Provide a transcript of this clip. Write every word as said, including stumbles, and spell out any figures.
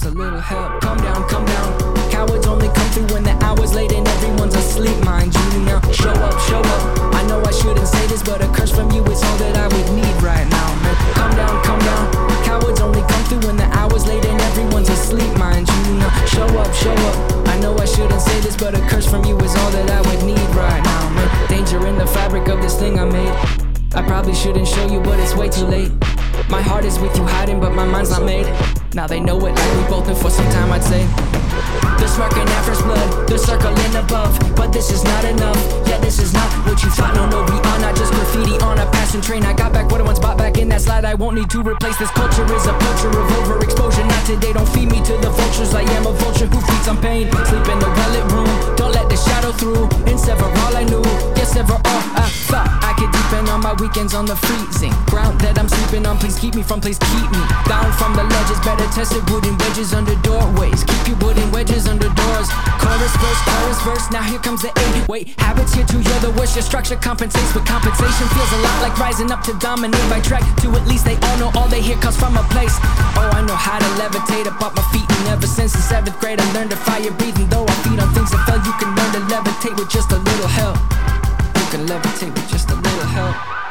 just a little help. Calm down, calm down. Cowards only come through when the hour's late and everyone's asleep, mind you. Now show up, show up. I know I shouldn't say this, but a curse from you is all that I would need right now, man. Calm down, calm down. Cowards only come through when the hour's late and everyone's asleep, mind you. Now show up, show up. I know I shouldn't say this, but a curse from you is all that I would need right now, man. Danger in the fabric of this thing I made. I probably shouldn't show you, but it's way too late. My heart is with you hiding, but my mind's not made. Now they know it like we both been for some time, I'd say. They're smirking at first blood, they're circling above, but this is not enough. Yeah, this is not what you thought. No, no, we are not just graffiti on a passing train. I got back what I once bought back in that slide. I won't need to replace this culture. Is a culture of overexposure. Not today, don't feed me to the vultures. I am a vulture who feeds on pain. Sleep in the well-lit room, don't let the shadow through. And sever all I knew, yes, sever all I thought I could deepen on my weekends on the freezing ground that I'm sleeping on. Please keep me from, please keep me down from the ledges. Better tested wooden wedges under doorways. Keep your wooden wedges under doors. Chorus verse, chorus verse, now here comes the eight. Wait, habits here too, you're the worst. Your structure compensates, but compensation feels a lot like rising up to dominate by track. To at least they all know all they hear comes from a place. Oh, I know how to levitate up off my feet. And ever since the seventh grade I learned to fire breathing. Though I feed on things that fell, you can learn to levitate with just a little help. You can levitate with just a little help.